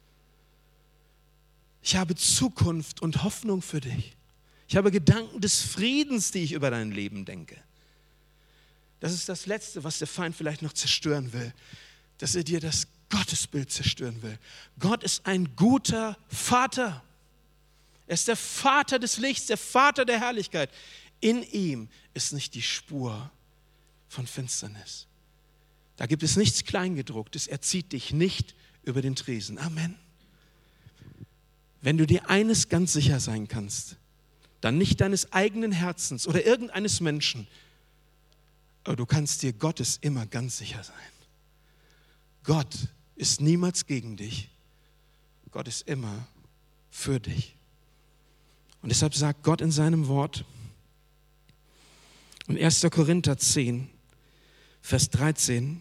Ich habe Zukunft und Hoffnung für dich. Ich habe Gedanken des Friedens, die ich über dein Leben denke. Das ist das Letzte, was der Feind vielleicht noch zerstören will, dass er dir das Gottesbild zerstören will. Gott ist ein guter Vater. Er ist der Vater des Lichts, der Vater der Herrlichkeit. In ihm ist nicht die Spur von Finsternis. Da gibt es nichts Kleingedrucktes. Er zieht dich nicht über den Tresen. Amen. Wenn du dir eines ganz sicher sein kannst, dann nicht deines eigenen Herzens oder irgendeines Menschen, aber du kannst dir Gottes immer ganz sicher sein. Gott ist niemals gegen dich. Gott ist immer für dich. Und deshalb sagt Gott in seinem Wort in 1. Korinther 10, Vers 13,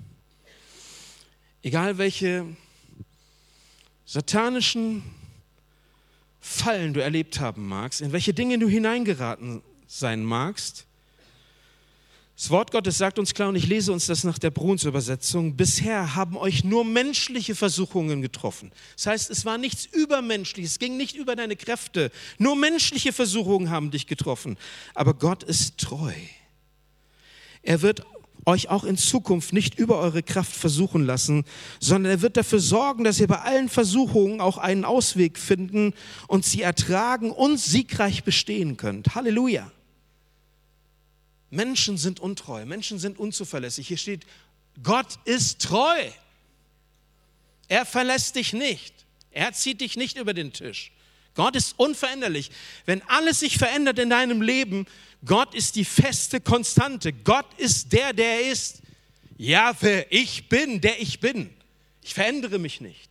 egal welche satanischen Fallen du erlebt haben magst, in welche Dinge du hineingeraten sein magst, das Wort Gottes sagt uns klar, und ich lese uns das nach der Bruns-Übersetzung: Bisher haben euch nur menschliche Versuchungen getroffen. Das heißt, es war nichts Übermenschliches, es ging nicht über deine Kräfte. Nur menschliche Versuchungen haben dich getroffen. Aber Gott ist treu. Er wird euch auch in Zukunft nicht über eure Kraft versuchen lassen, sondern er wird dafür sorgen, dass ihr bei allen Versuchungen auch einen Ausweg finden und sie ertragen und siegreich bestehen könnt. Halleluja. Menschen sind untreu, Menschen sind unzuverlässig. Hier steht, Gott ist treu. Er verlässt dich nicht. Er zieht dich nicht über den Tisch. Gott ist unveränderlich. Wenn alles sich verändert in deinem Leben, Gott ist die feste Konstante. Gott ist der, der er ist. Jahwe, ich bin, der ich bin. Ich verändere mich nicht.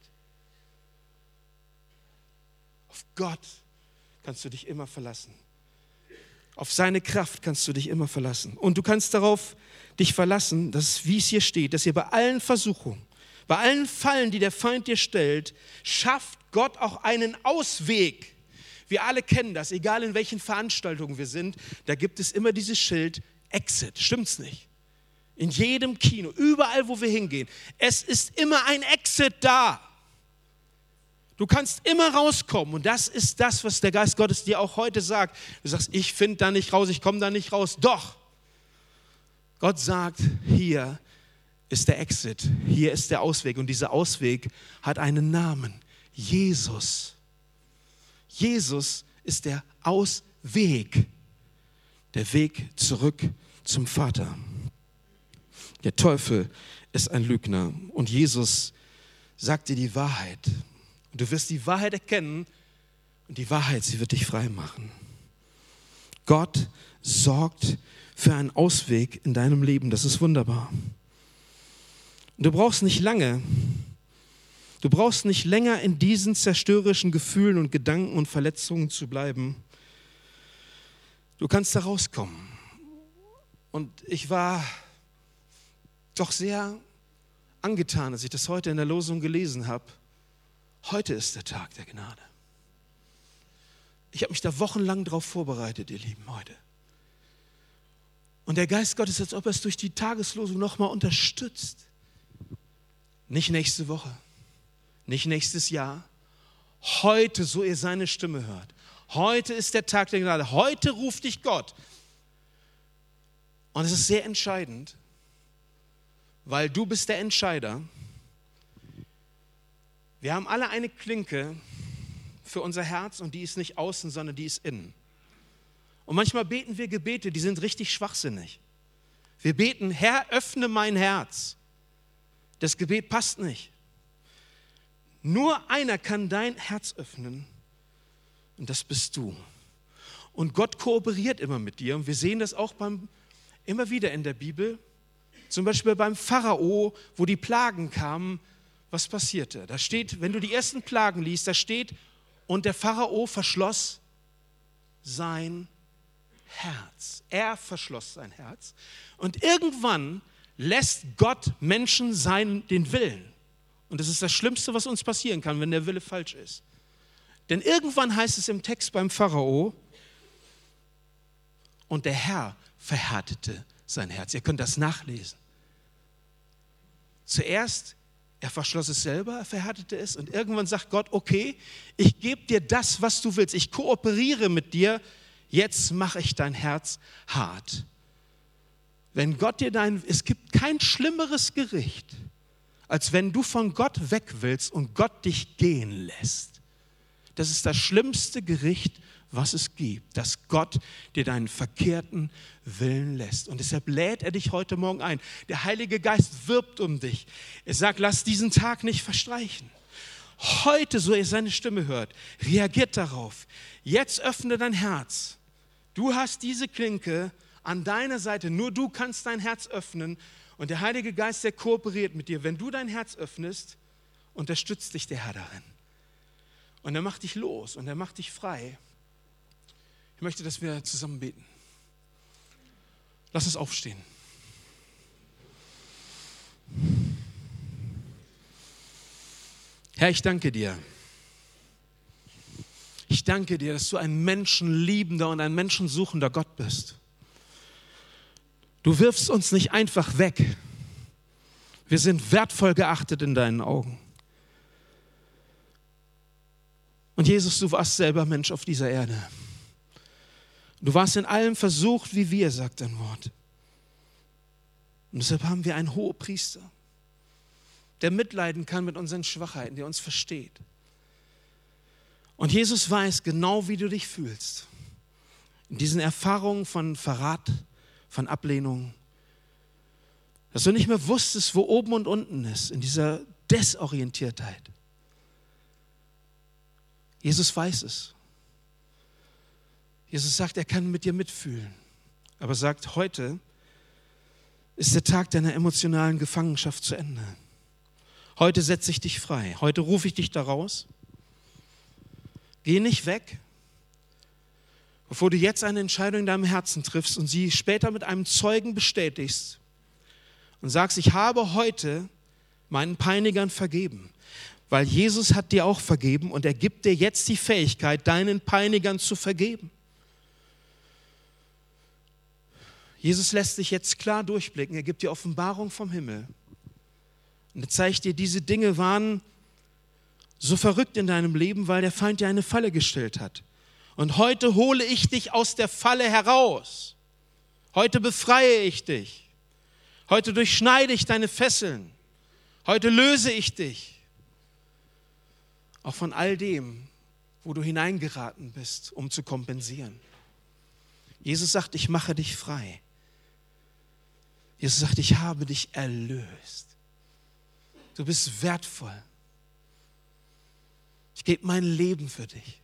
Auf Gott kannst du dich immer verlassen. Auf seine Kraft kannst du dich immer verlassen. Und du kannst darauf dich verlassen, dass, wie es hier steht, dass ihr bei allen Versuchungen, bei allen Fallen, die der Feind dir stellt, schafft Gott auch einen Ausweg. Wir alle kennen das, egal in welchen Veranstaltungen wir sind, da gibt es immer dieses Schild Exit. Stimmt's nicht? In jedem Kino, überall, wo wir hingehen. Es ist immer ein Exit da. Du kannst immer rauskommen und das ist das, was der Geist Gottes dir auch heute sagt. Du sagst, ich finde da nicht raus, ich komme da nicht raus. Doch, Gott sagt, hier ist der Exit, hier ist der Ausweg und dieser Ausweg hat einen Namen, Jesus. Jesus ist der Ausweg, der Weg zurück zum Vater. Der Teufel ist ein Lügner und Jesus sagt dir die Wahrheit. Und du wirst die Wahrheit erkennen und die Wahrheit, sie wird dich frei machen. Gott sorgt für einen Ausweg in deinem Leben, das ist wunderbar. Und du brauchst nicht länger in diesen zerstörerischen Gefühlen und Gedanken und Verletzungen zu bleiben. Du kannst da rauskommen. Und ich war doch sehr angetan, als ich das heute in der Losung gelesen habe. Heute ist der Tag der Gnade. Ich habe mich da wochenlang drauf vorbereitet, ihr Lieben, heute. Und der Geist Gottes, als ob er es durch die Tageslosung nochmal unterstützt. Nicht nächste Woche, nicht nächstes Jahr. Heute, so ihr seine Stimme hört. Heute ist der Tag der Gnade. Heute ruft dich Gott. Und es ist sehr entscheidend, weil du bist der Entscheider. Wir haben alle eine Klinke für unser Herz und die ist nicht außen, sondern die ist innen. Und manchmal beten wir Gebete, die sind richtig schwachsinnig. Wir beten, Herr, öffne mein Herz. Das Gebet passt nicht. Nur einer kann dein Herz öffnen und das bist du. Und Gott kooperiert immer mit dir und wir sehen das auch immer wieder in der Bibel. Zum Beispiel beim Pharao, wo die Plagen kamen, was passierte? Da steht, wenn du die ersten Plagen liest, da steht, und der Pharao verschloss sein Herz. Er verschloss sein Herz. Und irgendwann lässt Gott Menschen den Willen. Und das ist das Schlimmste, was uns passieren kann, wenn der Wille falsch ist. Denn irgendwann heißt es im Text beim Pharao, und der Herr verhärtete sein Herz. Ihr könnt das nachlesen. Zuerst, er verschloss es selber, er verhärtete es und irgendwann sagt Gott, okay, ich gebe dir das, was du willst. Ich kooperiere mit dir, jetzt mache ich dein Herz hart. Wenn Gott es gibt kein schlimmeres Gericht, als wenn du von Gott weg willst und Gott dich gehen lässt. Das ist das schlimmste Gericht, was es gibt, dass Gott dir deinen verkehrten Willen lässt. Und deshalb lädt er dich heute Morgen ein. Der Heilige Geist wirbt um dich. Er sagt, lass diesen Tag nicht verstreichen. Heute, so ihr seine Stimme hört, reagiert darauf. Jetzt öffne dein Herz. Du hast diese Klinke an deiner Seite. Nur du kannst dein Herz öffnen. Und der Heilige Geist, der kooperiert mit dir. Wenn du dein Herz öffnest, unterstützt dich der Herr darin. Und er macht dich los und er macht dich frei. Ich möchte, dass wir zusammen beten. Lass uns aufstehen. Herr, ich danke dir. Ich danke dir, dass du ein menschenliebender und ein menschensuchender Gott bist. Du wirfst uns nicht einfach weg. Wir sind wertvoll geachtet in deinen Augen. Und Jesus, du warst selber Mensch auf dieser Erde. Du warst in allem versucht wie wir, sagt dein Wort. Und deshalb haben wir einen Hohepriester, der mitleiden kann mit unseren Schwachheiten, der uns versteht. Und Jesus weiß genau, wie du dich fühlst. In diesen Erfahrungen von Verrat, von Ablehnung, dass du nicht mehr wusstest, wo oben und unten ist, in dieser Desorientiertheit. Jesus weiß es. Jesus sagt, er kann mit dir mitfühlen, aber sagt, heute ist der Tag deiner emotionalen Gefangenschaft zu Ende. Heute setze ich dich frei, heute rufe ich dich da raus. Geh nicht weg, bevor du jetzt eine Entscheidung in deinem Herzen triffst und sie später mit einem Zeugen bestätigst und sagst, ich habe heute meinen Peinigern vergeben, weil Jesus hat dir auch vergeben und er gibt dir jetzt die Fähigkeit, deinen Peinigern zu vergeben. Jesus lässt dich jetzt klar durchblicken, er gibt dir Offenbarung vom Himmel. Und er zeigt dir, diese Dinge waren so verrückt in deinem Leben, weil der Feind dir eine Falle gestellt hat. Und heute hole ich dich aus der Falle heraus. Heute befreie ich dich. Heute durchschneide ich deine Fesseln. Heute löse ich dich. Auch von all dem, wo du hineingeraten bist, um zu kompensieren. Jesus sagt, ich mache dich frei. Jesus sagt, ich habe dich erlöst. Du bist wertvoll. Ich gebe mein Leben für dich.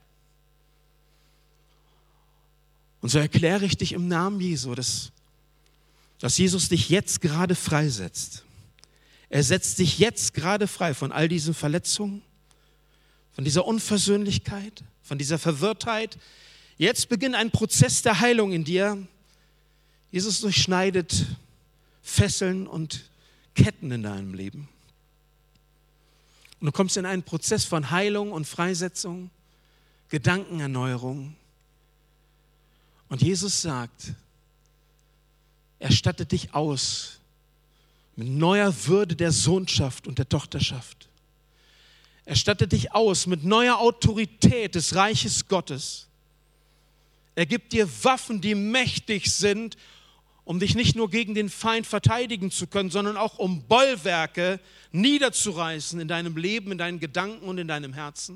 Und so erkläre ich dich im Namen Jesu, dass Jesus dich jetzt gerade freisetzt. Er setzt dich jetzt gerade frei von all diesen Verletzungen, von dieser Unversöhnlichkeit, von dieser Verwirrtheit. Jetzt beginnt ein Prozess der Heilung in dir. Jesus durchschneidet Fesseln und Ketten in deinem Leben. Und du kommst in einen Prozess von Heilung und Freisetzung, Gedankenerneuerung. Und Jesus sagt, er stattet dich aus mit neuer Würde der Sohnschaft und der Tochterschaft. Er stattet dich aus mit neuer Autorität des Reiches Gottes. Er gibt dir Waffen, die mächtig sind, um dich nicht nur gegen den Feind verteidigen zu können, sondern auch um Bollwerke niederzureißen in deinem Leben, in deinen Gedanken und in deinem Herzen.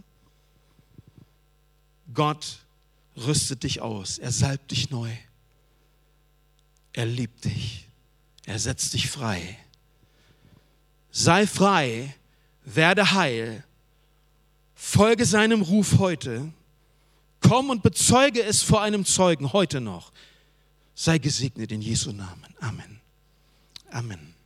Gott rüstet dich aus, er salbt dich neu, er liebt dich, er setzt dich frei. Sei frei, werde heil, folge seinem Ruf heute, komm und bezeuge es vor einem Zeugen heute noch. Sei gesegnet in Jesu Namen. Amen. Amen.